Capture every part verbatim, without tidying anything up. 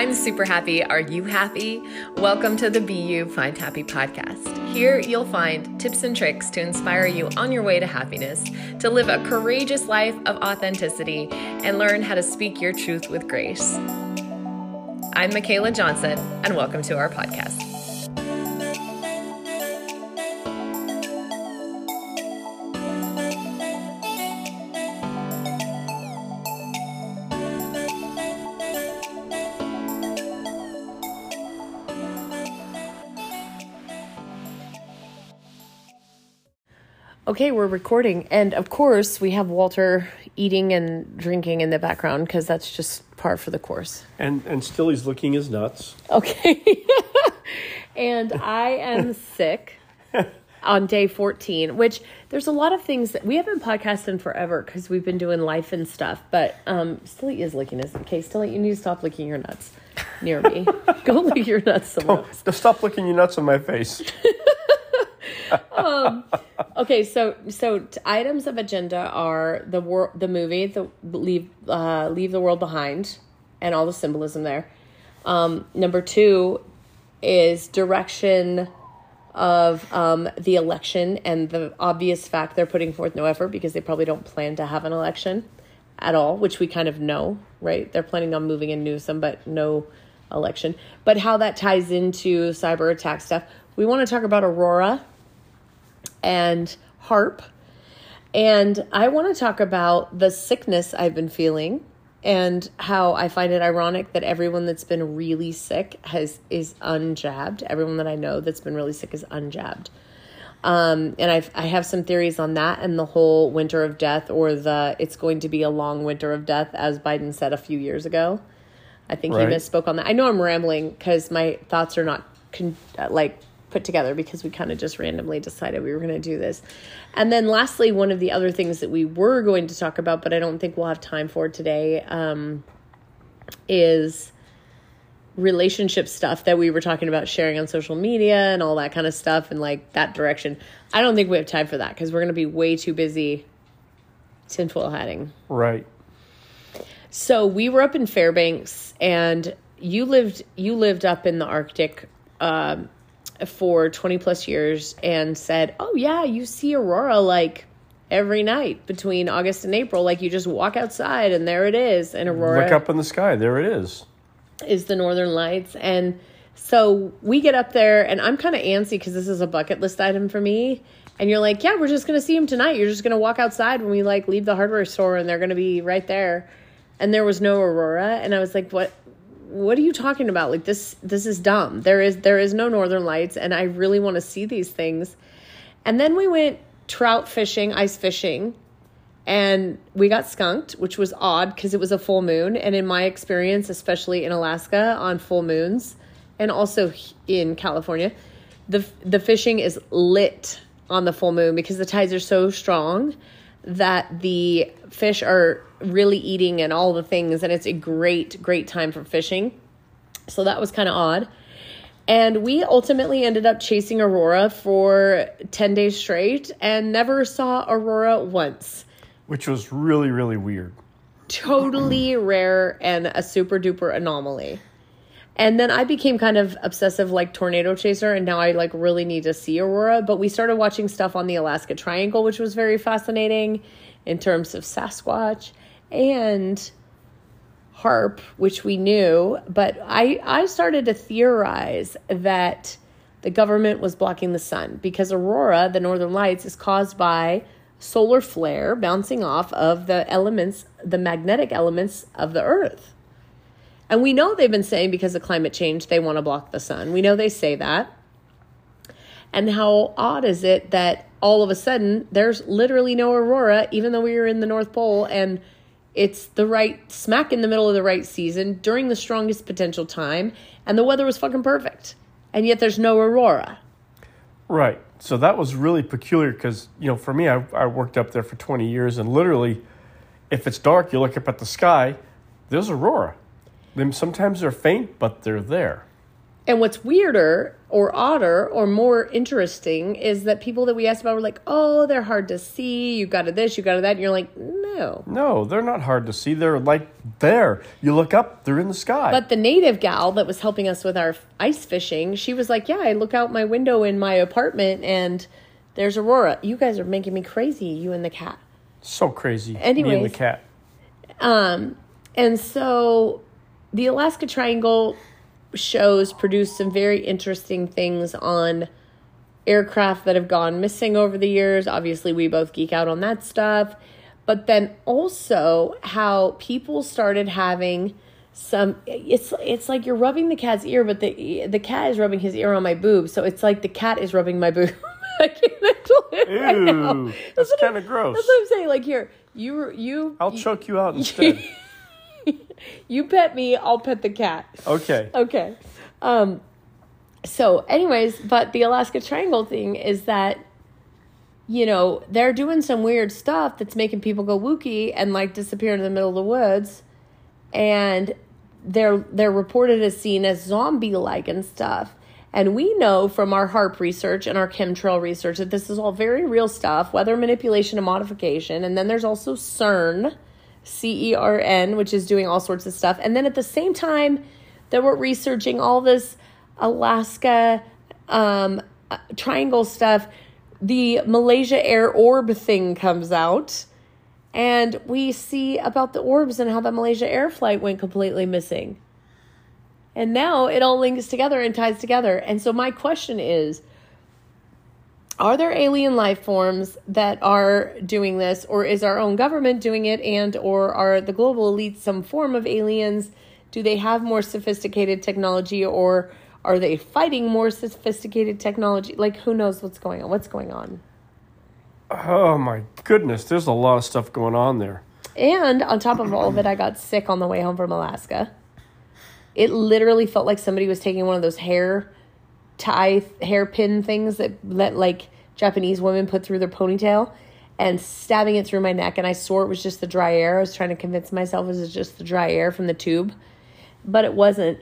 I'm super happy. Are you happy? Welcome to the Be You Find Happy podcast. Here you'll find tips and tricks to inspire you on your way to happiness, to live a courageous life of authenticity, and learn how to speak your truth with grace. I'm Michaela Johnson, and welcome to our podcast. Okay, we're recording. And of course, we have Walter eating and drinking in the background because that's just par for the course. And and still he's licking his nuts. Okay. And I am sick on day fourteen, which there's a lot of things that we haven't podcasted in forever because we've been doing life and stuff. But um, Stilly is licking his. Okay, Stilly, you need to stop licking your nuts near me. Go lick your nuts somewhere else. Don't, stop licking your nuts on my face. um, okay, so so t- items of agenda are the wor- the movie, the leave uh, leave the world behind, and all the symbolism there. Um, number two is direction of um, the election and the obvious fact they're putting forth no effort because they probably don't plan to have an election at all, which we kind of know, right? They're planning on moving in Newsom, but no election. But how that ties into cyber attack stuff. We want to talk about Aurora and HAARP, and I want to talk about the sickness I've been feeling and how I find it ironic that everyone that's been really sick has is unjabbed. Everyone that I know that's been really sick is unjabbed. Um, and I've, I have some theories on that and the whole winter of death, or the it's going to be a long winter of death, as Biden said a few years ago. I think right. He misspoke on that. I know I'm rambling because my thoughts are not con- like put together because we kind of just randomly decided we were going to do this. And then lastly, one of the other things that we were going to talk about, but I don't think we'll have time for today, um, is relationship stuff that we were talking about sharing on social media and all that kind of stuff and like that direction. I don't think we have time for that because we're going to be way too busy tinfoil hatting. Right. So we were up in Fairbanks, and you lived, you lived up in the Arctic, um, for twenty plus years, and said, oh yeah, you see aurora like every night between August and April. Like you just walk outside and there it is. And aurora, look up in the sky, there it is. Is the Northern Lights. And so we get up there, and I'm kind of antsy because this is a bucket list item for me. And you're like, yeah, we're just going to see them tonight. You're just going to walk outside when we like leave the hardware store, and they're going to be right there. And there was no aurora. And I was like, what? What are you talking about? Like this, this is dumb. There is, there is no Northern Lights, and I really want to see these things. And then we went trout fishing, ice fishing, and we got skunked, which was odd because it was a full moon. And in my experience, especially in Alaska on full moons, and also in California, the the fishing is lit on the full moon because the tides are so strong that the fish are really eating and all the things, and it's a great, great time for fishing. So that was kind of odd. And we ultimately ended up chasing aurora for ten days straight and never saw aurora once. Which was really, really weird. Totally rare and a super duper anomaly. And then I became kind of obsessive like tornado chaser, and now I like really need to see aurora. But we started watching stuff on the Alaska Triangle, which was very fascinating in terms of Sasquatch and HAARP, which we knew. But I, I started to theorize that the government was blocking the sun because aurora, the Northern Lights, is caused by solar flare bouncing off of the elements, the magnetic elements of the earth. And we know they've been saying because of climate change, they want to block the sun. We know they say that. And how odd is it that all of a sudden there's literally no aurora, even though we were in the North Pole, and it's the right smack in the middle of the right season during the strongest potential time, and the weather was fucking perfect. And yet there's no aurora. Right. So that was really peculiar because, you know, for me, I, I worked up there for twenty years, and literally, if it's dark, you look up at the sky, there's aurora. Then sometimes they're faint, but they're there. And what's weirder or odder or more interesting is that people that we asked about were like, oh, they're hard to see. You got to this, you got to that. And you're like, no. No, they're not hard to see. They're like there. You look up, they're in the sky. But the native gal that was helping us with our ice fishing, she was like, yeah, I look out my window in my apartment and there's Aurora. You guys are making me crazy, you and the cat. So crazy. Anyways, me and the cat. Um, and so the Alaska Triangle shows produced some very interesting things on aircraft that have gone missing over the years. Obviously, we both geek out on that stuff. But then also how people started having some, it's it's like you're rubbing the cat's ear, but the the cat is rubbing his ear on my boob. So it's like the cat is rubbing my boob. I can't handle it right now. Ew, that's kind of gross. That's what I'm saying. Like, here, you... you I'll you, choke you out instead. You pet me, I'll pet the cat. Okay. Okay. Um, so anyways, but the Alaska Triangle thing is that, you know, they're doing some weird stuff that's making people go wookie and like disappear in the middle of the woods. And they're they're reported as seen as zombie-like and stuff. And we know from our HAARP research and our chemtrail research that this is all very real stuff, weather manipulation and modification. And then there's also CERN, C E R N, which is doing all sorts of stuff. And then at the same time that we're researching all this Alaska um, triangle stuff, the Malaysia Air Orb thing comes out. And we see about the orbs and how the Malaysia Air flight went completely missing. And now it all links together and ties together. And so my question is, are there alien life forms that are doing this, or is our own government doing it, and or are the global elites some form of aliens? Do they have more sophisticated technology, or are they fighting more sophisticated technology? Like, who knows what's going on? What's going on? Oh, my goodness. There's a lot of stuff going on there. And on top of all of it, I got sick on the way home from Alaska. It literally felt like somebody was taking one of those hair tie, hairpin things that, that like Japanese women put through their ponytail and stabbing it through my neck. And I swore it was just the dry air. I was trying to convince myself it was just the dry air from the tube, but it wasn't.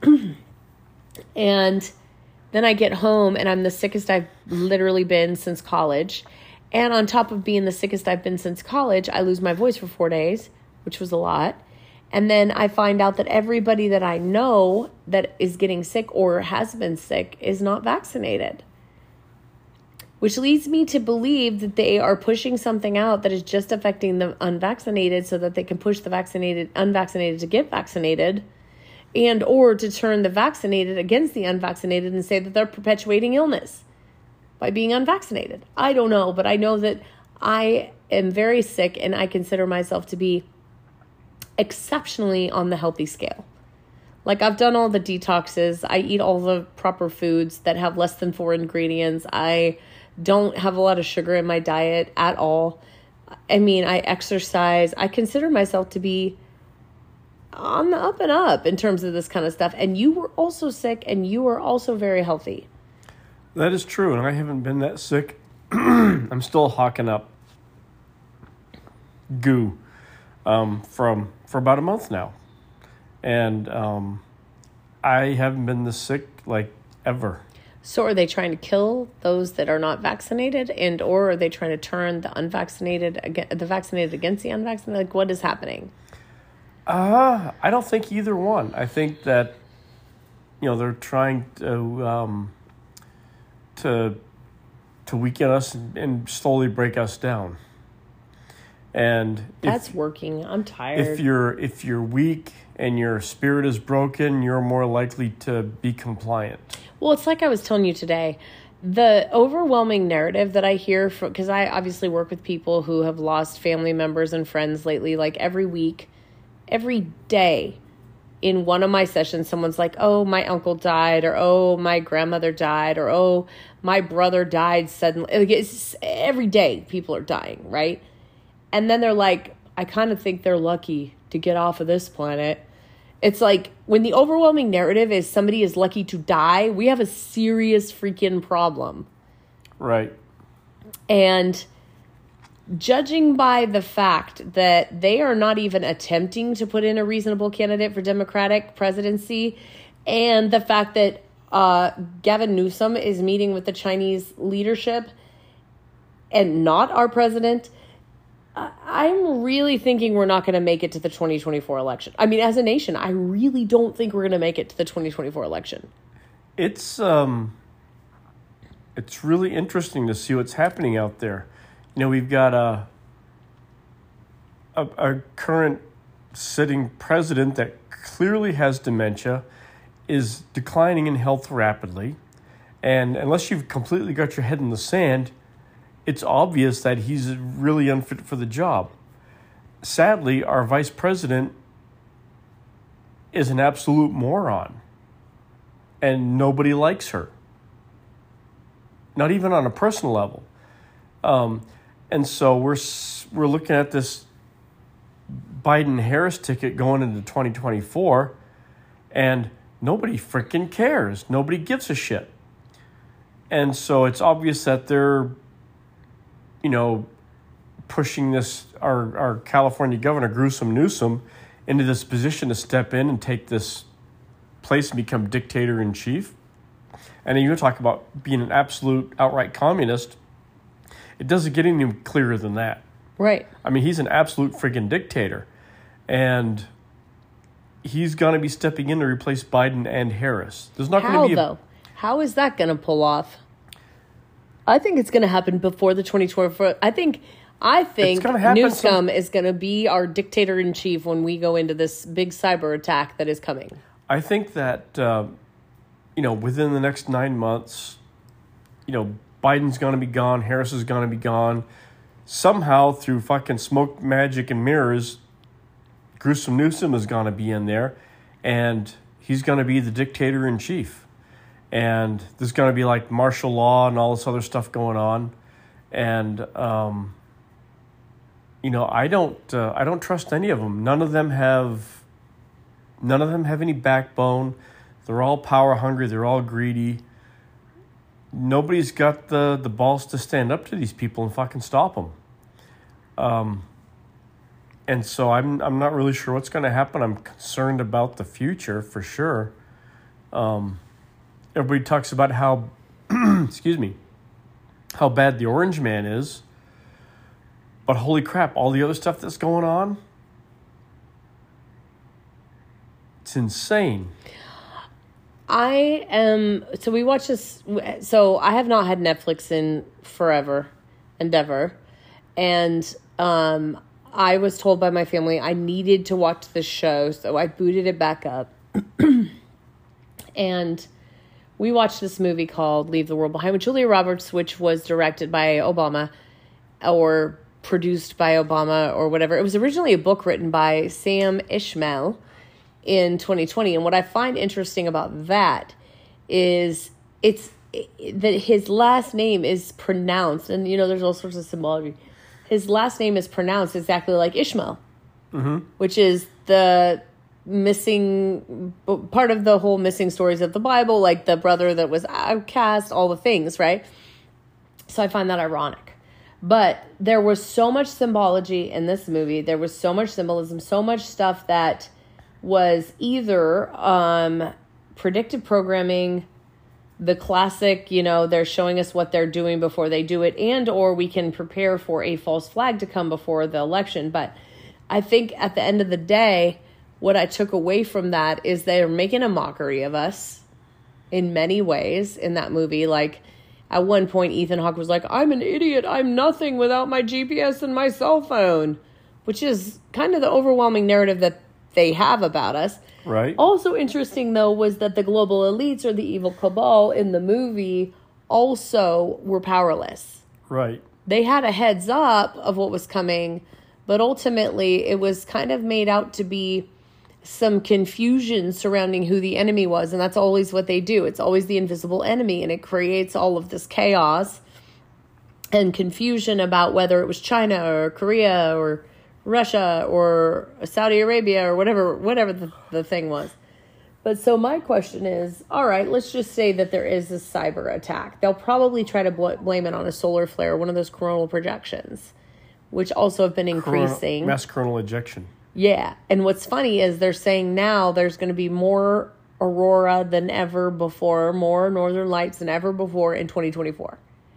And then I get home and I'm the sickest I've literally been since college. And on top of being the sickest I've been since college, I lose my voice for four days, which was a lot. And then I find out that everybody that I know that is getting sick or has been sick is not vaccinated. Which leads me to believe that they are pushing something out that is just affecting the unvaccinated so that they can push the vaccinated, unvaccinated to get vaccinated, and or to turn the vaccinated against the unvaccinated and say that they're perpetuating illness by being unvaccinated. I don't know, but I know that I am very sick and I consider myself to be exceptionally on the healthy scale. Like, I've done all the detoxes. I eat all the proper foods that have less than four ingredients. I don't have a lot of sugar in my diet at all. I mean, I exercise. I consider myself to be on the up and up in terms of this kind of stuff. And you were also sick and you were also very healthy. That is true, and I haven't been that sick. I'm still hawking up goo um, from for about a month now. And um, I haven't been this sick, like, ever. So are they trying to kill those that are not vaccinated, and or are they trying to turn the unvaccinated, the vaccinated against the unvaccinated? Like, what is happening? Uh, I don't think either one. I think that, you know, they're trying to um, to to weaken us and, and slowly break us down. And that's if, working. I'm tired. If you're if you're weak and your spirit is broken, you're more likely to be compliant. Well, it's like I was telling you today. The overwhelming narrative that I hear from, because I obviously work with people who have lost family members and friends lately, like every week, every day in one of my sessions, someone's like, oh, my uncle died, or oh, my grandmother died, or oh, my brother died suddenly. It's every day people are dying, right? And then they're like, I kind of think they're lucky to get off of this planet. It's like, when the overwhelming narrative is somebody is lucky to die, we have a serious freaking problem. Right. And judging by the fact that they are not even attempting to put in a reasonable candidate for Democratic presidency, and the fact that uh, Gavin Newsom is meeting with the Chinese leadership and not our president, I- I'm really thinking we're not going to make it to the twenty twenty-four election. I mean, as a nation, I really don't think we're going to make it to the twenty twenty-four election. It's um, it's really interesting to see what's happening out there. You know, we've got a a, a current sitting president that clearly has dementia, is declining in health rapidly, and unless you've completely got your head in the sand, it's obvious that he's really unfit for the job. Sadly, our vice president is an absolute moron, and nobody likes her. Not even on a personal level. Um, and so we're we're looking at this Biden-Harris ticket going into twenty twenty-four, and nobody freaking cares. Nobody gives a shit. And so it's obvious that they're, you know, pushing this, our, our California governor, Gruesome Newsom, into this position to step in and take this place and become dictator-in-chief. And then you talk about being an absolute outright communist. It doesn't get any clearer than that. Right. I mean, he's an absolute friggin' dictator. And he's going to be stepping in to replace Biden and Harris. There's not How, going to be a, though? How is that going to pull off? I think it's going to happen before the twenty twenty-four. I think I think Newsom some, is going to be our dictator-in-chief when we go into this big cyber attack that is coming. I think that, uh, you know, within the next nine months, you know, Biden's going to be gone, Harris is going to be gone. Somehow, through fucking smoke, magic, and mirrors, Gruesome Newsom is going to be in there, and he's going to be the dictator-in-chief. And there's going to be, like, martial law and all this other stuff going on. And, um, you know, I don't uh, I don't trust any of them. None of them have, none of them have any backbone. They're all power-hungry. They're all greedy. Nobody's got the, the balls to stand up to these people and fucking stop them. Um, and so I'm I'm not really sure what's going to happen. I'm concerned about the future for sure. Um, everybody talks about how, excuse me, how bad the Orange Man is. But holy crap, all the other stuff that's going on, it's insane. I am, so we watch this, so I have not had Netflix in forever, endeavor, and um, I was told by my family I needed to watch this show, so I booted it back up, and we watched this movie called Leave the World Behind with Julia Roberts, which was directed by Obama, or produced by Obama, or whatever. It was originally a book written by Sam Ishmael in twenty twenty. And what I find interesting about that is it's that his last name is pronounced, and you know, there's all sorts of symbology. His last name is pronounced exactly like Ishmael, mm-hmm. which is the missing part of the whole missing stories of the Bible, like the brother that was outcast, all the things, right? So I find that ironic. But there was so much symbology in this movie. There was so much symbolism, so much stuff that was either um, predictive programming, the classic, you know, they're showing us what they're doing before they do it, and or we can prepare for a false flag to come before the election. But I think at the end of the day, what I took away from that is they're making a mockery of us in many ways in that movie. Like, at one point, Ethan Hawke was like, I'm an idiot. I'm nothing without my G P S and my cell phone, which is kind of the overwhelming narrative that they have about us. Right. Also interesting, though, was that the global elites or the evil cabal in the movie also were powerless. Right. They had a heads up of what was coming, but ultimately it was kind of made out to be some confusion surrounding who the enemy was, and that's always what they do. It's always the invisible enemy, and it creates all of this chaos and confusion about whether it was China or Korea or Russia or Saudi Arabia or whatever whatever the, the thing was. But so my question is, all right, let's just say that there is a cyber attack. They'll probably try to bl- blame it on a solar flare, one of those coronal projections, which also have been increasing. Coronal, mass coronal ejection. Yeah. And what's funny is they're saying now there's going to be more aurora than ever before, more northern lights than ever before in twenty twenty-four.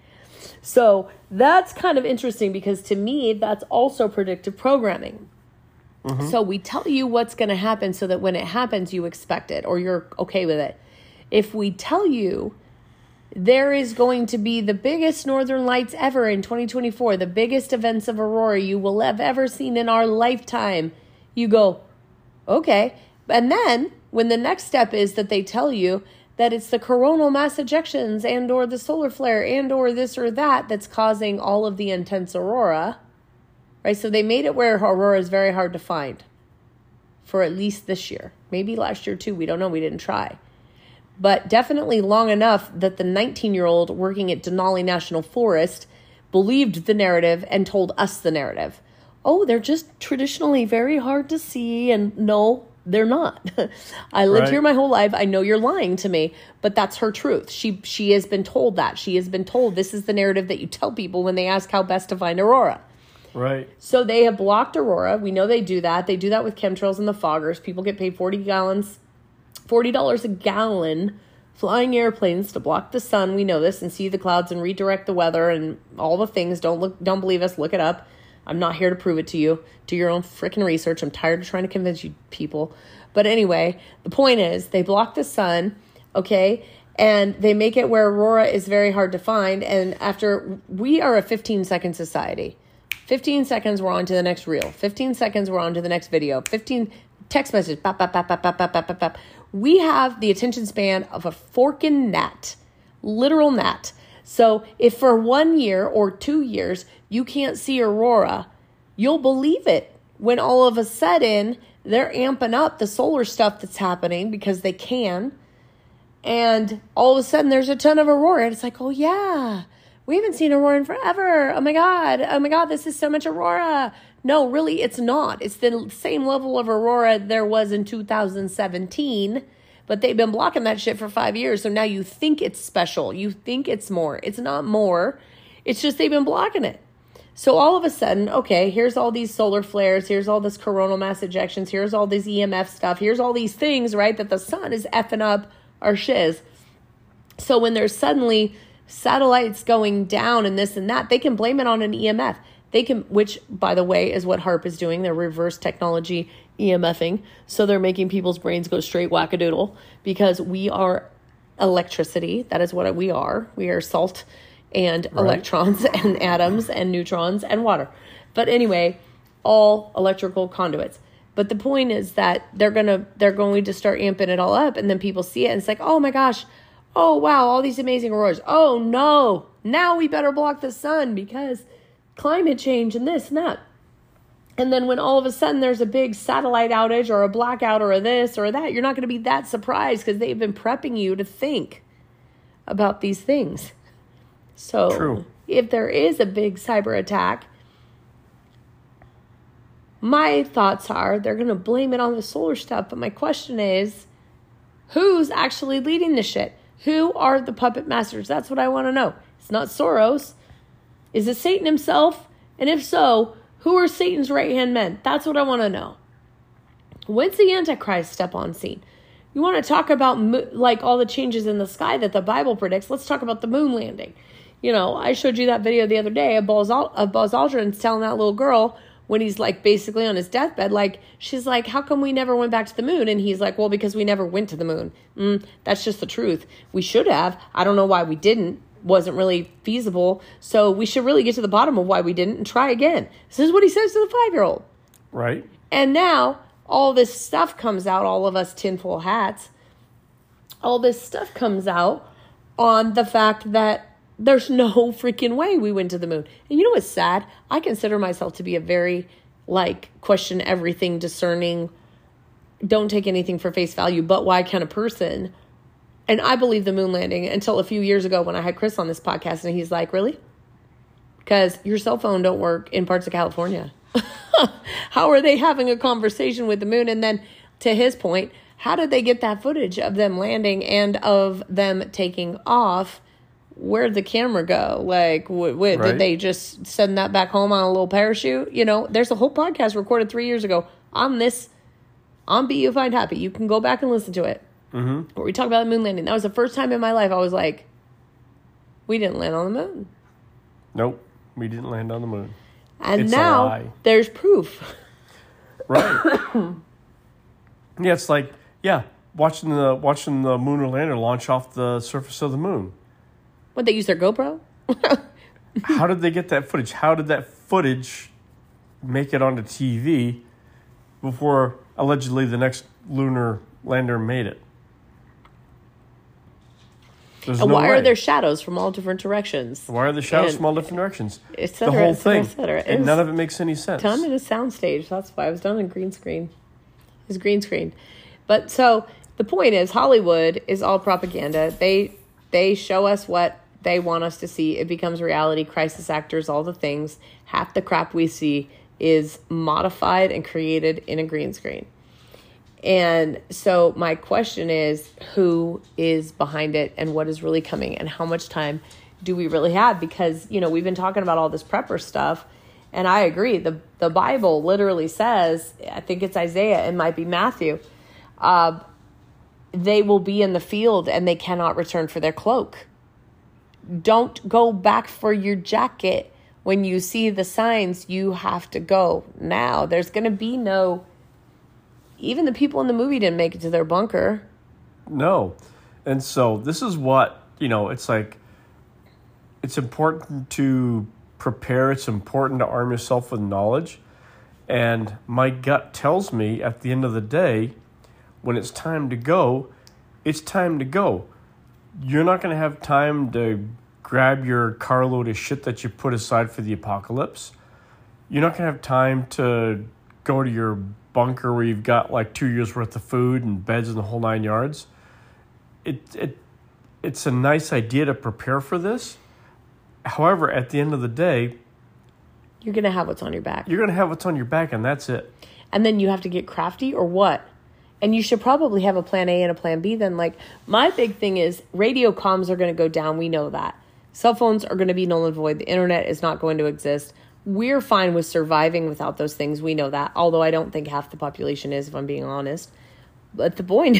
So that's kind of interesting because to me, that's also predictive programming. Mm-hmm. So we tell you what's going to happen so that when it happens, you expect it or you're okay with it. If we tell you there is going to be the biggest northern lights ever in twenty twenty-four, the biggest events of aurora you will have ever seen in our lifetime, you go, okay. And then when the next step is that they tell you that it's the coronal mass ejections and or the solar flare and or this or that that's causing all of the intense aurora, right? So they made it where aurora is very hard to find for at least this year. Maybe last year too. We don't know. We didn't try. But definitely long enough that the nineteen-year-old working at Denali National Forest believed the narrative and told us the narrative. Oh, they're just traditionally very hard to see. And no, they're not. I lived right. here my whole life. I know you're lying to me, but that's her truth. She she has been told that. She has been told this is the narrative that you tell people when they ask how best to find aurora. Right. So they have blocked aurora. We know they do that. They do that with chemtrails and the foggers. People get paid forty gallons, forty dollars a gallon flying airplanes to block the sun. We know this and see the clouds and redirect the weather and all the things. Don't look, don't believe us. Look it up. I'm not here to prove it to you. Do your own freaking research. I'm tired of trying to convince you people. But anyway, the point is they block the sun, okay? And they make it where aurora is very hard to find. And after, we are a fifteen second society. fifteen seconds, we're on to the next reel. fifteen seconds, we're on to the next video. fifteen text message, bap, bap, bap, bap, bap, bap, bap, bap. We have the attention span of a forking gnat, literal gnat. So if for one year or two years you can't see aurora, you'll believe it when all of a sudden they're amping up the solar stuff that's happening because they can. And all of a sudden there's a ton of aurora. And it's like, oh yeah, we haven't seen aurora in forever. Oh my God. Oh my God, this is so much aurora. No, really, it's not. It's the same level of aurora there was in two thousand seventeen, but they've been blocking that shit for five years. So now you think it's special. You think it's more. It's not more. It's just they've been blocking it. So all of a sudden, okay, here's all these solar flares. Here's all this coronal mass ejections. Here's all this E M F stuff. Here's all these things, right, that the sun is effing up our shiz. So when there's suddenly satellites going down and this and that, they can blame it on an E M F. They can, which, by the way, is what HAARP is doing. They're reverse technology EMFing. So they're making people's brains go straight wackadoodle because we are electricity. That is what we are. We are salt and right. electrons and atoms and neutrons and water. But anyway, all electrical conduits. But the point is that they're gonna they're going to start amping it all up, and then people see it and it's like, oh my gosh, oh wow, all these amazing auroras. Oh no, now we better block the sun because climate change and this and that. And then when all of a sudden there's a big satellite outage or a blackout or a this or that, you're not going to be that surprised because they've been prepping you to think about these things. So True. If there is a big cyber attack, my thoughts are they're going to blame it on the solar stuff. But my question is, who's actually leading this shit? Who are the puppet masters? That's what I want to know. It's not Soros. Is it Satan himself? And if so, who are Satan's right-hand men? That's what I want to know. When's the Antichrist step on scene? You want to talk about mo- like all the changes in the sky that the Bible predicts? Let's talk about the moon landing. You know, I showed you that video the other day of Buzz, Al- of Buzz Aldrin's telling that little girl when he's like basically on his deathbed, like she's like, how come we never went back to the moon? And he's like, well, because we never went to the moon. Mm, that's just the truth. We should have. I don't know why we didn't. Wasn't really feasible. So we should really get to the bottom of why we didn't and try again. This is what he says to the five-year-old. Right. And now all this stuff comes out, all of us tinfoil hats, all this stuff comes out on the fact that there's no freaking way we went to the moon. And you know what's sad? I consider myself to be a very, like, question everything, discerning, don't take anything for face value, but why kind of person. And I believe the moon landing until a few years ago when I had Chris on this podcast, and he's like, really? Because your cell phone don't work in parts of California. How are they having a conversation with the moon? And then to his point, how did they get that footage of them landing and of them taking off? Where'd the camera go? Like, what, what, right. Did they just send that back home on a little parachute? You know, there's a whole podcast recorded three years ago on this, on Be You Find Happy. You can go back and listen to it. Mm-hmm. where we talk about the moon landing. That was the first time in my life I was like, we didn't land on the moon. Nope, we didn't land on the moon. And It's a now lie. there's proof. Right. Yeah, it's like, yeah, watching the watching the lunar lander launch off the surface of the moon. What, they use their GoPro? How did they get that footage? How did that footage make it onto T V before allegedly the next lunar lander made it? There's And no why way. are there shadows from all different directions? Why are the shadows And from all different directions? et The cetera, whole et cetera, thing. et cetera. It And was none of it makes any sense. done in a soundstage. That's why it was done in green screen. It was green screen. But so the point is, Hollywood is all propaganda. They they show us what they want us to see. It becomes reality. Crisis actors, all the things. Half the crap we see is modified and created in a green screen. And so my question is, who is behind it and what is really coming and how much time do we really have? Because, you know, we've been talking about all this prepper stuff, and I agree. The the Bible literally says, I think it's Isaiah, it might be Matthew, uh, they will be in the field and they cannot return for their cloak. Don't go back for your jacket. When you see the signs, you have to go now. There's going to be no... Even the people in the movie didn't make it to their bunker. No. And so this is what, you know, it's like, it's important to prepare. It's important to arm yourself with knowledge. And my gut tells me at the end of the day, when it's time to go, it's time to go. You're not going to have time to grab your carload of shit that you put aside for the apocalypse. You're not going to have time to go to your bunker where you've got like two years worth of food and beds and the whole nine yards. It it it's a nice idea to prepare for this. However, at the end of the day, You're going to have what's on your back. you're going to have what's on your back, and that's it. And then you have to get crafty or what? And you should probably have a plan A and a plan B then. Like, my big thing is radio comms are going to go down. We know that. Cell phones are going to be null and void. The internet is not going to exist. We're fine with surviving without those things. We know that. Although I don't think half the population is, if I'm being honest. But the point,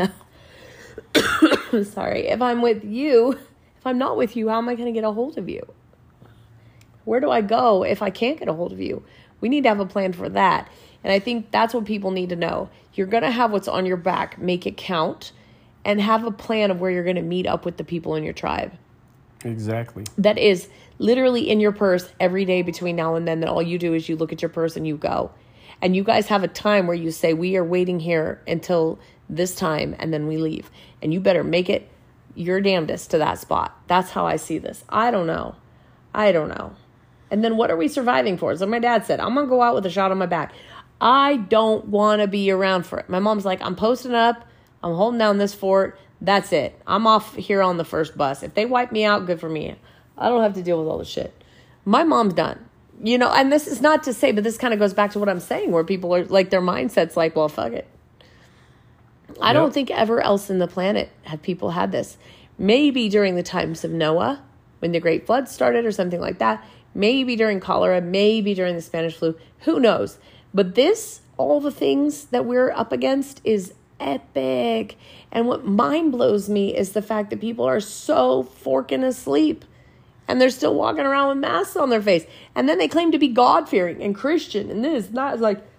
sorry, if I'm with you, if I'm not with you, how am I going to get a hold of you? Where do I go if I can't get a hold of you? We need to have a plan for that. And I think that's what people need to know. You're going to have what's on your back, make it count, and have a plan of where you're going to meet up with the people in your tribe. Exactly. That is literally in your purse every day between now and then, that all you do is you look at your purse and you go. And you guys have a time where you say, we are waiting here until this time, and then we leave. And you better make it your damnedest to that spot. That's how I see this. I don't know. I don't know. And then what are we surviving for? So my dad said, I'm going to go out with a shot on my back. I don't want to be around for it. My mom's like, I'm posting up. I'm holding down this fort. That's it. I'm off here on the first bus. If they wipe me out, good for me. I don't have to deal with all this shit. My mom's done. You know, and this is not to say, but this kind of goes back to what I'm saying, where people are like, their mindset's like, well, fuck it. I Yep. don't think ever else in the planet have people had this. Maybe during the times of Noah, when the Great Flood started or something like that. Maybe during cholera. Maybe during the Spanish flu. Who knows? But this, all the things that we're up against is epic. And what mind blows me is the fact that people are so forking asleep and they're still walking around with masks on their face. And then they claim to be God-fearing and Christian and this, and that. Is like,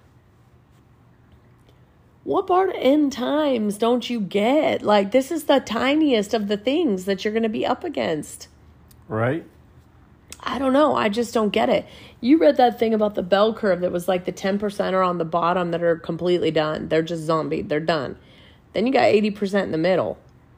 what part of end times don't you get? Like, this is the tiniest of the things that you're going to be up against. Right? I don't know. I just don't get it. You read that thing about the bell curve that was like the ten percent are on the bottom that are completely done. They're just zombied. They're done. Then you got eighty percent in the middle.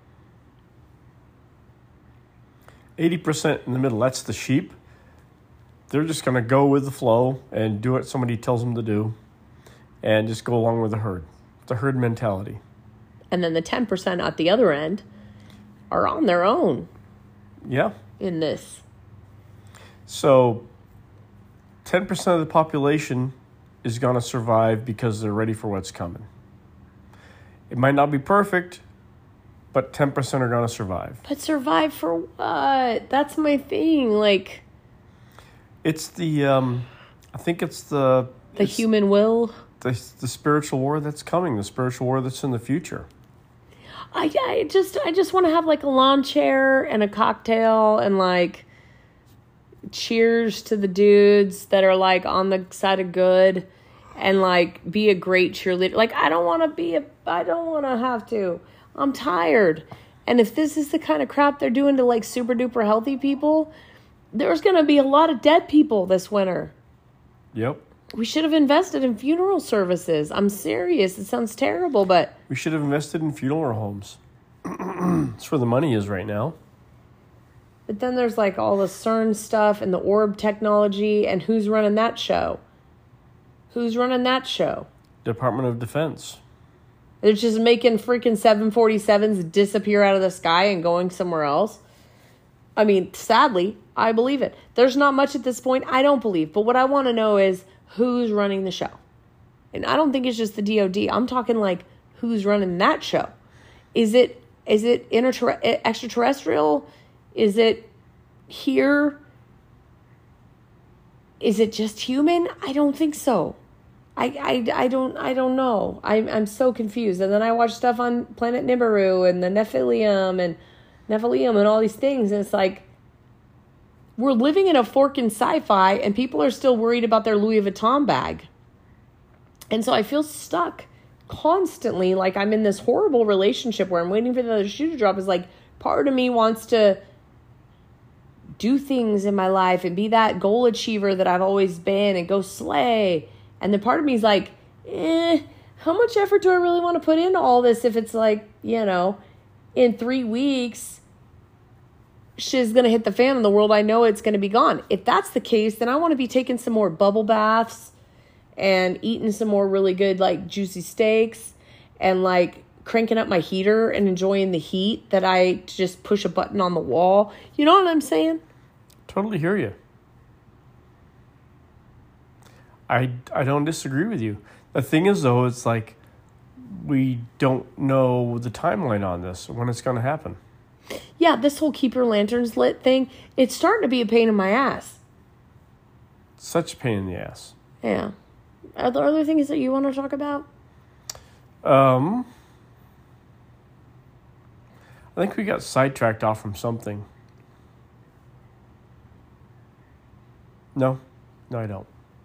eighty percent in the middle, that's the sheep. They're just going to go with the flow and do what somebody tells them to do and just go along with the herd. It's a herd mentality. And then the ten percent at the other end are on their own Yeah. in this. So ten percent of the population is going to survive because they're ready for what's coming. It might not be perfect, but ten percent are going to survive. But survive for what? That's my thing. Like, It's the, um, I think it's the... the human will. The, the spiritual war that's coming, the spiritual war that's in the future. I, I just I just want to have like a lawn chair and a cocktail and like cheers to the dudes that are like on the side of good and like be a great cheerleader. Like I don't want to be a I don't want to have to. I'm tired. And if this is the kind of crap they're doing to like super duper healthy people, there's going to be a lot of dead people this winter. Yep. We should have invested in funeral services. I'm serious. It sounds terrible, but we should have invested in funeral homes. That's where the money is right now. But then there's like all the CERN stuff and the orb technology, and who's running that show? Who's running that show? Department of Defense. They're just making freaking seven forty-sevens disappear out of the sky and going somewhere else. I mean, sadly, I believe it. There's not much at this point I don't believe. But what I want to know is who's running the show. And I don't think it's just the D O D. I'm talking like who's running that show. Is it is it inter- extraterrestrial? Is it here? Is it just human? I don't think so. I, I, I don't I don't know. I'm I'm so confused. And then I watch stuff on Planet Nibiru and the Nephilim and Nephilim and all these things, and it's like we're living in a fork in sci-fi, and people are still worried about their Louis Vuitton bag. And so I feel stuck constantly, like I'm in this horrible relationship where I'm waiting for the other shoe to drop. Is like part of me wants to do things in my life and be that goal achiever that I've always been and go slay. And then part of me is like, eh, how much effort do I really want to put into all this if it's like, you know, in three weeks, shit's going to hit the fan in the world. I know it's going to be gone. If that's the case, then I want to be taking some more bubble baths and eating some more really good, like, juicy steaks and, like, cranking up my heater and enjoying the heat that I just push a button on the wall. You know what I'm saying? Totally hear you. I, I don't disagree with you. The thing is, though, it's like we don't know the timeline on this, when it's going to happen. Yeah, this whole keep your lanterns lit thing, it's starting to be a pain in my ass. Such a pain in the ass. Yeah. Are there other things that you want to talk about? Um, I think we got sidetracked off from something. No? No, I don't.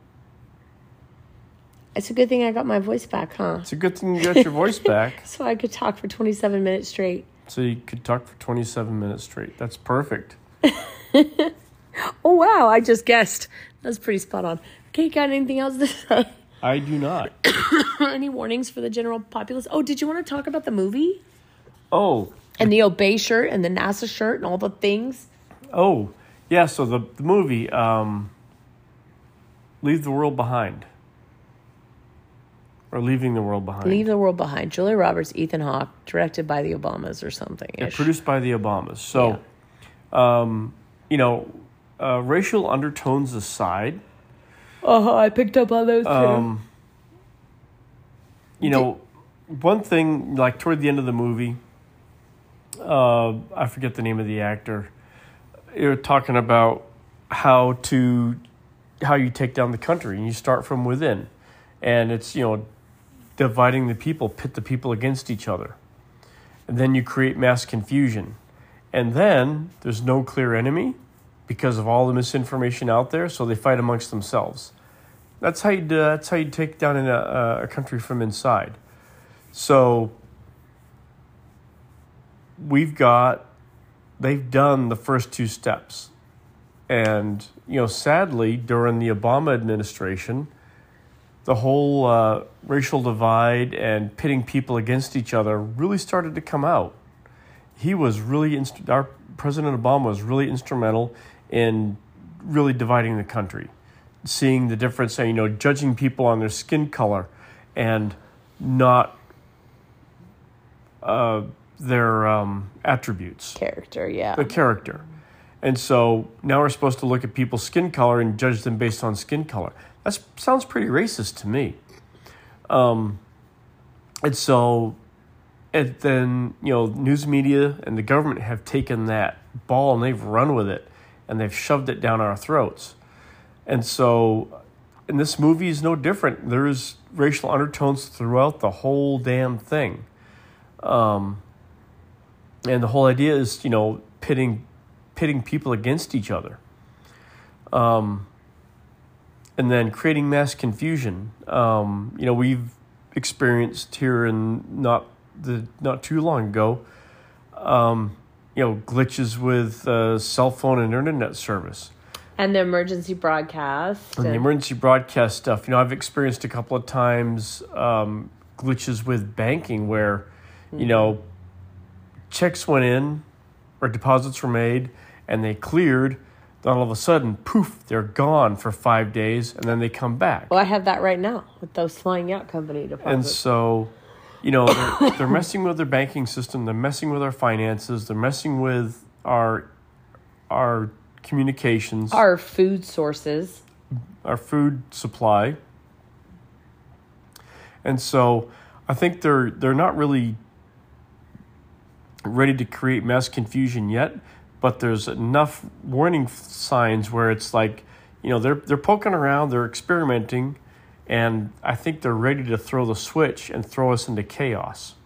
It's a good thing I got my voice back, huh? It's a good thing you got your voice back. So I could talk for twenty-seven minutes straight. So you could talk for twenty-seven minutes straight. That's perfect. Oh, wow. I just guessed. That's pretty spot on. Okay, got anything else to say? I do not. Any warnings for the general populace? Oh, did you want to talk about the movie? Oh. And the Obey shirt and the NASA shirt and all the things? Oh, yeah. So the, the movie, um, Leave the World Behind. Or Leaving the World Behind. Leave the World Behind. Julia Roberts, Ethan Hawke, directed by the Obamas or something. Yeah, produced by the Obamas. So, yeah. um, you know, uh, racial undertones aside. Uh-huh, I picked up on those too. Um, you know, one thing, like toward the end of the movie, uh, I forget the name of the actor. You're talking about how to, how you take down the country, and you start from within. And it's, you know, dividing the people, pit the people against each other. And then you create mass confusion. And then there's no clear enemy because of all the misinformation out there, so they fight amongst themselves. That's how you uh, that's how you take down in a, a country from inside. So we've got, they've done the first two steps. And, you know, sadly, during the Obama administration, the whole uh, racial divide and pitting people against each other really started to come out. He was really, inst- our President Obama was really instrumental in really dividing the country, seeing the difference, you know, judging people on their skin color and not uh, their um, attributes. Character, yeah. The character. And so now we're supposed to look at people's skin color and judge them based on skin color. That sounds pretty racist to me. Um, and so, and then, you know, news media and the government have taken that ball and they've run with it and they've shoved it down our throats. And so, and this movie is no different. There's racial undertones throughout the whole damn thing. Um, and the whole idea is, you know, pitting pitting people against each other. Um, and then creating mass confusion. Um, you know, we've experienced here in not the not too long ago, um, you know, glitches with uh, cell phone and internet service. And the emergency broadcast. And, and the emergency broadcast stuff. You know, I've experienced a couple of times um, glitches with banking where, mm-hmm. you know, checks went in or deposits were made and they cleared. Then all of a sudden, poof, they're gone for five days and then they come back. Well, I have that right now with those flying out company deposits. And so, you know, they're, they're messing with their banking system. They're messing with our finances. They're messing with our our communications. Our food sources. Our food supply. And so I think they're they're not really ready to create mass confusion yet, but there's enough warning signs where it's like, you know, they're they're poking around, they're experimenting, and I think they're ready to throw the switch and throw us into chaos.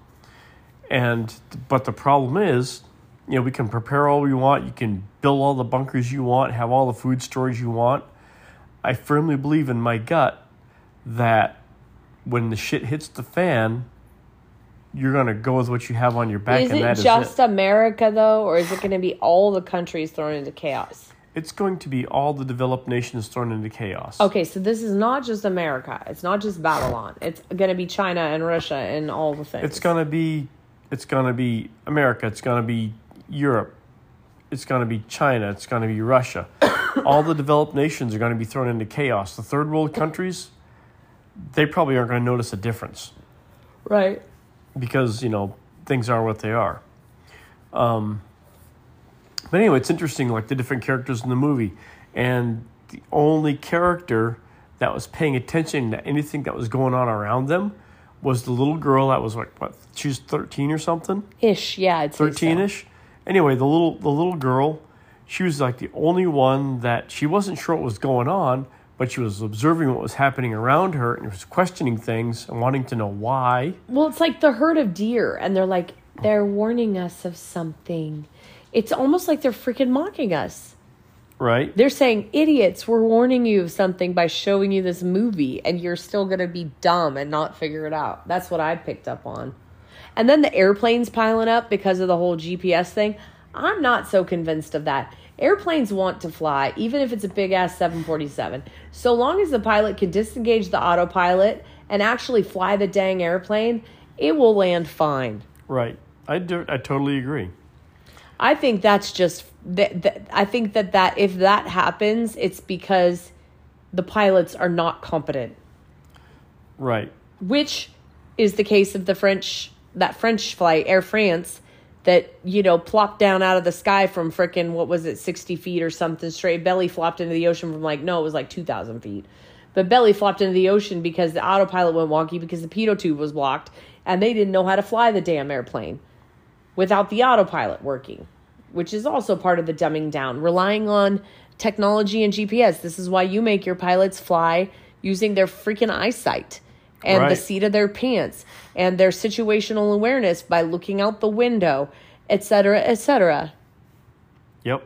And but the problem is, you know, we can prepare all we want, you can build all the bunkers you want, have all the food storage you want. I firmly believe in my gut that when the shit hits the fan, you're going to go with what you have on your back, is and it that is it. just America, though, or is it going to be all the countries thrown into chaos? It's going to be all the developed nations thrown into chaos. Okay, so this is not just America. It's not just Babylon. It's going to be China and Russia and all the things. It's going to be, it's going to be America. It's going to be Europe. It's going to be China. It's going to be Russia. All the developed nations are going to be thrown into chaos. The third world countries, they probably aren't going to notice a difference. Right. Because, you know, things are what they are. Um, but anyway, it's interesting, like the different characters in the movie. And the only character that was paying attention to anything that was going on around them was the little girl that was like, what, she was thirteen or something? Ish, yeah. I'd say thirteen-ish? So. Anyway, the little the little girl, she was like the only one that she wasn't sure what was going on, but she was observing what was happening around her and was questioning things and wanting to know why. Well, it's like the herd of deer, and they're like, they're warning us of something. It's almost like they're freaking mocking us. Right. They're saying, idiots, we're warning you of something by showing you this movie, and you're still going to be dumb and not figure it out. That's what I picked up on. And then the airplanes piling up because of the whole G P S thing. I'm not so convinced of that. Airplanes want to fly, even if it's a big-ass seven forty-seven. So long as the pilot can disengage the autopilot and actually fly the dang airplane, it will land fine. Right. I do. I totally agree. I think that's just... That, that, I think that, that if that happens, it's because the pilots are not competent. Right. Which is the case of the French... That French flight, Air France... that, you know, plopped down out of the sky from frickin', what was it, sixty feet or something straight. Belly flopped into the ocean from like, no, it was like two thousand feet. But belly flopped into the ocean because the autopilot went wonky because the pitot tube was blocked and they didn't know how to fly the damn airplane without the autopilot working, which is also part of the dumbing down. Relying on technology and G P S. This is why you make your pilots fly using their freaking eyesight. And right. the seat of their pants, and their situational awareness by looking out the window, et cetera, et cetera. Yep.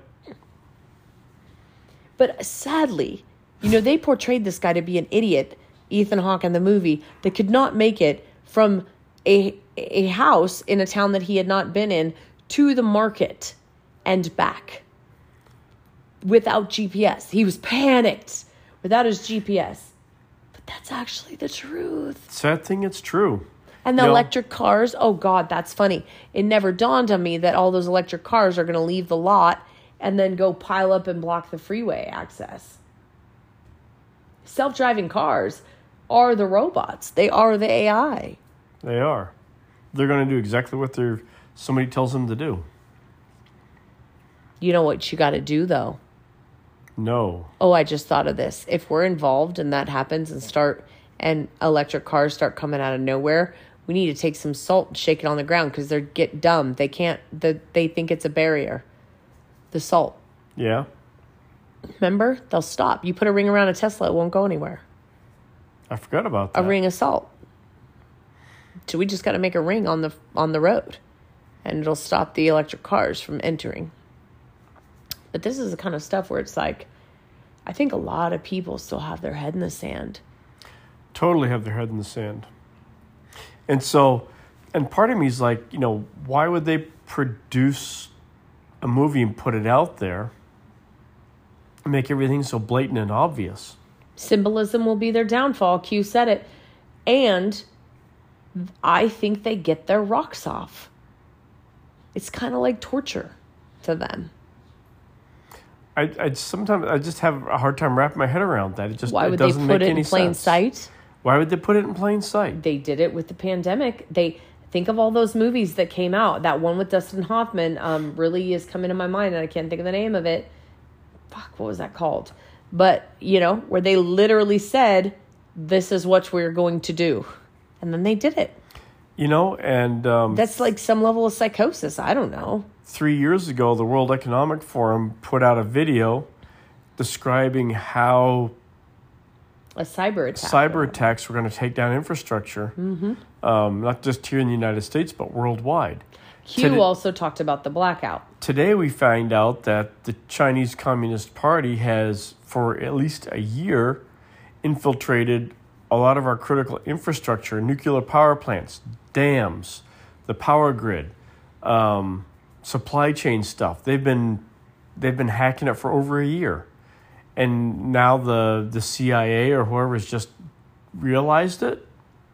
But sadly, you know, they portrayed this guy to be an idiot, Ethan Hawke in the movie, that could not make it from a a house in a town that he had not been in to the market and back without G P S. He was panicked without his G P S. That's actually the truth. Sad thing, it's true. And the you electric know, cars, oh God, that's funny. It never dawned on me that all those electric cars are going to leave the lot and then go pile up and block the freeway access. Self-driving cars are the robots. They are the A I. They are. They're going to do exactly what they're, somebody tells them to do. You know what you got to do, though? No. Oh, I just thought of this. If we're involved and that happens and start and electric cars start coming out of nowhere, we need to take some salt and shake it on the ground because they get dumb. They can't. The, they think it's a barrier. The salt. Yeah. Remember? They'll stop. You put a ring around a Tesla, it won't go anywhere. I forgot about that. A ring of salt. So we just got to make a ring on the on the road. and it'll stop the electric cars from entering. But this is the kind of stuff where it's like, I think a lot of people still have their head in the sand. Totally have their head in the sand. And so, and part of me is like, you know, why would they produce a movie and put it out there and make everything so blatant and obvious? Symbolism will be their downfall. Q said it. And I think they get their rocks off. It's kind of like torture to them. I, I sometimes I just have a hard time wrapping my head around that. It just Why it would they doesn't put make it any in plain sense. sight? Why would they put it in plain sight? They did it with the pandemic. They think of all those movies that came out. That one with Dustin Hoffman um, really is coming to my mind, and I can't think of the name of it. Fuck, what was that called? But, you know, where they literally said, this is what we're going to do. And then they did it. You know, and... Um, That's like some level of psychosis. I don't know. Three years ago, the World Economic Forum put out a video describing how A cyber attack. cyber attacks were going to take down infrastructure, mm-hmm. um, not just here in the United States, but worldwide. Q Today, also talked about the blackout. today we find out that the Chinese Communist Party has, for at least a year, infiltrated a lot of our critical infrastructure, nuclear power plants, dams, the power grid, um, supply chain stuff. They've been they've been hacking it for over a year. And now the, the C I A or whoever has just realized it.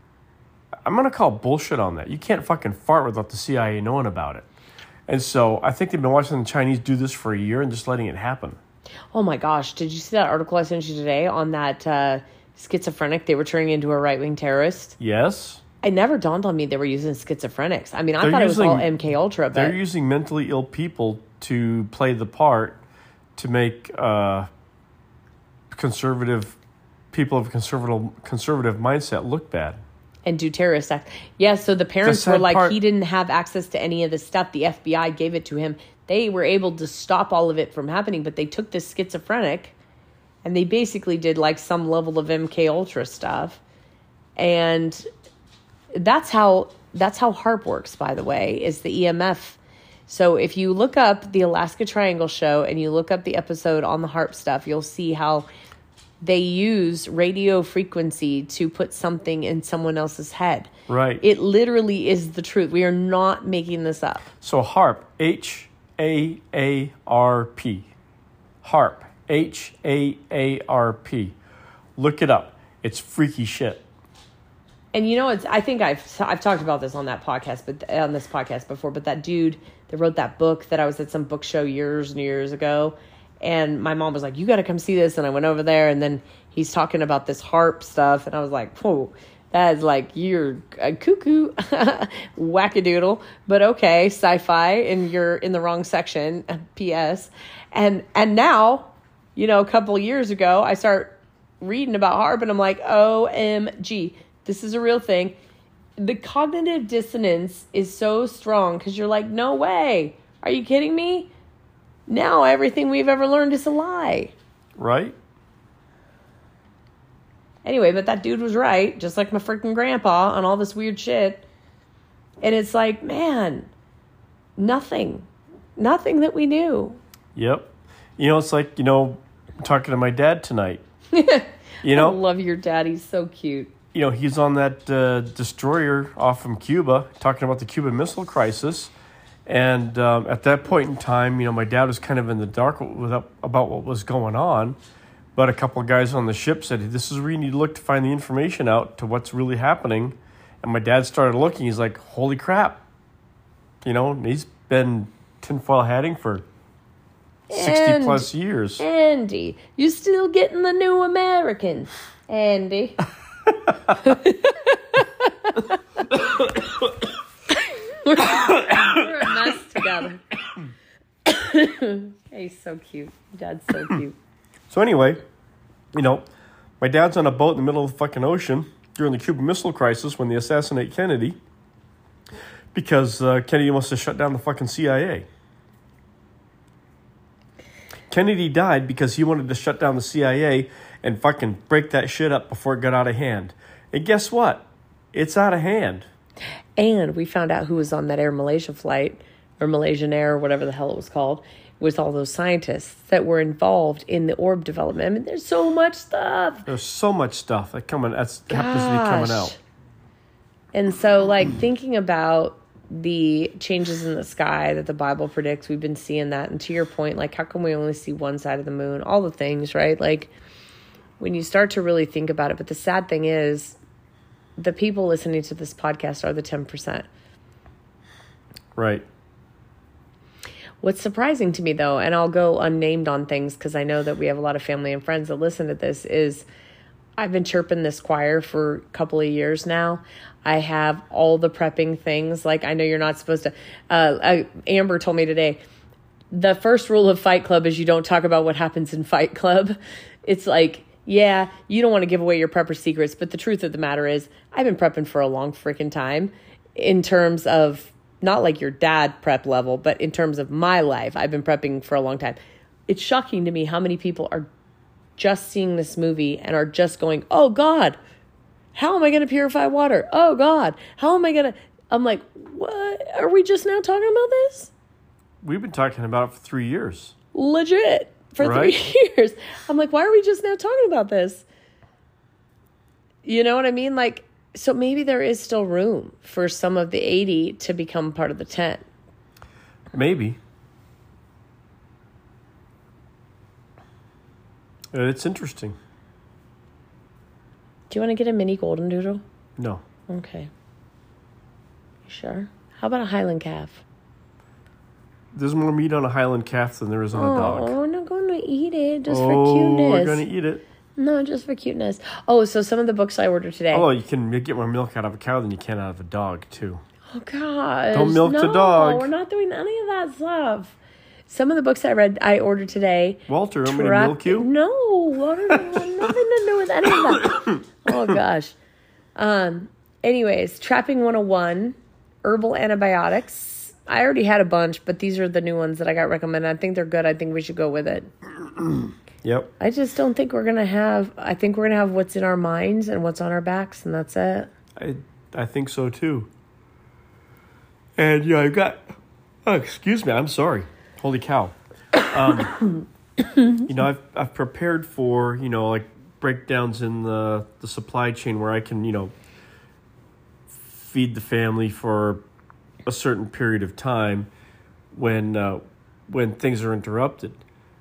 I'm going to call bullshit on that. You can't fucking fart without the C I A knowing about it. And so I think they've been watching the Chinese do this for a year and just letting it happen. Oh my gosh. Did you see that article I sent you today on that uh, schizophrenic they were turning into a right-wing terrorist? Yes. It never dawned on me they were using schizophrenics. I mean, I They're thought using, it was all M K Ultra. But They're using mentally ill people to play the part to make uh, conservative people of conservative conservative mindset look bad. And do terrorist acts. Yeah, so the parents The were sad like, part- he didn't have access to any of this stuff. The F B I gave it to him. They were able to stop all of it from happening, but they took this schizophrenic and they basically did like some level of M K Ultra stuff. And that's how that's how HAARP works, by the way, is the E M F. So if you look up the Alaska Triangle show and you look up the episode on the HAARP stuff, you'll see how they use radio frequency to put something in someone else's head. Right. It literally is the truth. We are not making this up. So HAARP, H A A R P. HAARP, H A A R P. Look it up. It's freaky shit. And you know, it's. I think I've I've talked about this on that podcast, but on this podcast before. But that dude that wrote that book that I was at some book show years and years ago, and my mom was like, "You got to come see this." And I went over there, and then he's talking about this HAARP stuff, and I was like, "Whoa, that is like you're a cuckoo, wackadoodle." But okay, sci-fi, and you're in the wrong section. P S. And and now, you know, a couple years ago, I start reading about HAARP, and I'm like, O M G. This is a real thing. The cognitive dissonance is so strong because you're like, no way. Are you kidding me? Now everything we've ever learned is a lie. Right? Anyway, but that dude was right, just like my freaking grandpa on all this weird shit. And it's like, man, nothing. Nothing that we knew. Yep. You know, it's like, you know, I'm talking to my dad tonight. You know? I love your dad. He's so cute. You know, he's on that uh, destroyer off from Cuba, talking about the Cuban Missile Crisis. And um, at that point in time, you know, my dad was kind of in the dark with, about what was going on. But a couple of guys on the ship said, this is where you need to look to find the information out to what's really happening. And my dad started looking. He's like, holy crap. You know, and he's been tinfoil hatting for sixty And- plus years. Andy, you still getting the new American. Andy. we're, we're a mess together. He's so cute. Dad's so cute. So anyway, you know, my dad's on a boat in the middle of the fucking ocean during the Cuban Missile Crisis when they assassinate Kennedy because uh, Kennedy wants to shut down the fucking C I A. Kennedy died because he wanted to shut down the C I A and fucking break that shit up before it got out of hand. And guess what? It's out of hand. And we found out who was on that Air Malaysia flight, or Malaysian Air, or whatever the hell it was called, with all those scientists that were involved in the orb development. I mean, there's so much stuff. There's so much stuff that coming that's happens to be coming out. And so, like, thinking about the changes in the sky that the Bible predicts, we've been seeing that. And to your point, like, how come we only see one side of the moon? All the things, right? Like, when you start to really think about it. But the sad thing is, the people listening to this podcast are the ten percent. Right. What's surprising to me, though, and I'll go unnamed on things because I know that we have a lot of family and friends that listen to this, is I've been chirping this choir for a couple of years now. I have all the prepping things. Like, I know you're not supposed to. Uh, uh, Amber told me today, the first rule of Fight Club is you don't talk about what happens in Fight Club. It's like, yeah, you don't want to give away your prepper secrets, but the truth of the matter is I've been prepping for a long freaking time in terms of not like your dad prep level, but in terms of my life, I've been prepping for a long time. It's shocking to me how many people are just seeing this movie and are just going, oh God, how am I going to purify water? Oh God, how am I going to, I'm like, what? Are we just now talking about this? We've been talking about it for three years. Legit. For right? three years. I'm like, why are we just now talking about this? You know what I mean? Like, so maybe there is still room for some of the eighty to become part of the ten. Maybe. It's interesting. Do you want to get a mini golden doodle? No. Okay. You sure? How about a Highland calf? There's more meat on a Highland calf than there is on oh, a dog. Oh, we're not going to eat it just oh, for cuteness. we're going to eat it. No, just for cuteness. Oh, so some of the books I ordered today. Oh, you can get more milk out of a cow than you can out of a dog, too. Oh, gosh. Don't milk no, the dog. No, we're not doing any of that stuff. Some of the books I read, I ordered today. Walter, I'm going to milk you? No, Walter, nothing to do with any of that. Oh, gosh. Um. Anyways, Trapping one oh one, Herbal Antibiotics. I already had a bunch, but these are the new ones that I got recommended. I think they're good. I think we should go with it. Yep. I just don't think we're going to have... I think we're going to have what's in our minds and what's on our backs, and that's it. I I think so, too. And, yeah, I've got... Oh, excuse me. I'm sorry. Holy cow. Um, you know, I've I've prepared for, you know, like, breakdowns in the, the supply chain where I can, you know, feed the family for a certain period of time when uh, when things are interrupted.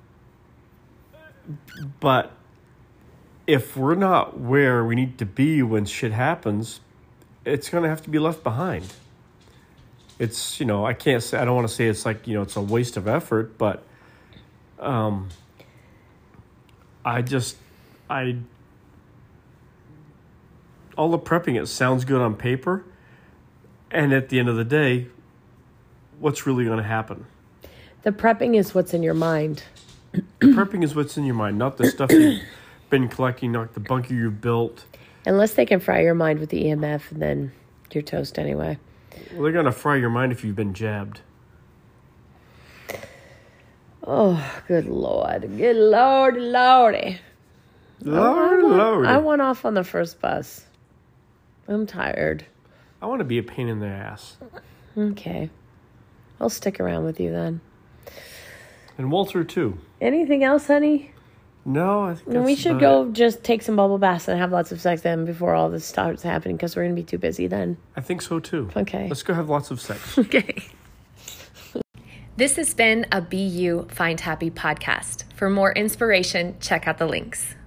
But if we're not where we need to be when shit happens, it's going to have to be left behind. It's, you know, I can't say, I don't want to say it's like, you know, it's a waste of effort, but um, I just, I, all the prepping, it sounds good on paper. And at the end of the day, what's really going to happen? The prepping is what's in your mind. The prepping is what's in your mind, not the stuff you've been collecting, not the bunker you've built. Unless they can fry your mind with the E M F, and then you're toast anyway. Well, they're going to fry your mind if you've been jabbed. Oh, good Lord. Good Lordy, Lordy. Lord, Lord. I went off on the first bus. I'm tired. I want to be a pain in the ass. Okay. I'll stick around with you then. And Walter, too. Anything else, honey? No, I think that's We should about go it. just take some bubble baths and have lots of sex then before all this starts happening because we're going to be too busy then. I think so, too. Okay. Let's go have lots of sex. Okay. This has been a Be You, Find Happy podcast. For more inspiration, check out the links.